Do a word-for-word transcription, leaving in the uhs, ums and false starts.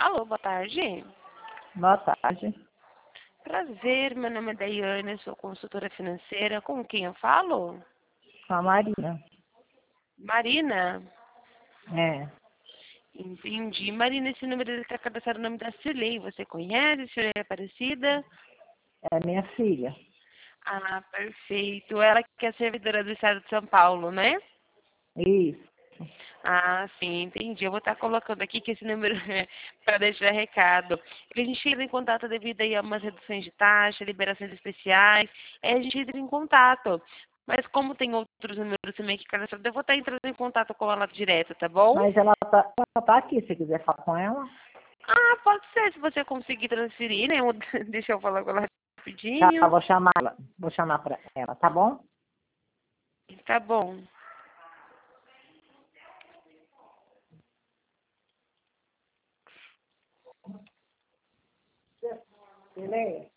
Alô, boa tarde. Boa tarde. Prazer, meu nome é Daiane, sou consultora financeira. Com quem eu falo? Com a Marina. Marina? É. Entendi. Marina, esse número está cadastrado no nome da Cirlei. Você conhece? Cirlei Aparecida? É minha filha. Ah, perfeito. Ela que é servidora do Estado de São Paulo, né? Isso. Ah, sim, entendi. Eu vou estar colocando aqui que esse número é para deixar recado. A gente entra em contato devido aí a umas reduções de taxa, liberações especiais. Aí a gente entra em contato. Mas como tem outros números também que cadastrados, eu vou estar entrando em contato com ela direto, tá bom? Mas ela tá, ela tá aqui, se quiser falar com ela. Ah, pode ser, se você conseguir transferir, né? Eu- Deixa eu falar com ela Tá, rapidinho. vou chamar ela. Vou chamar pra ela, tá bom? Tá bom. Beleza?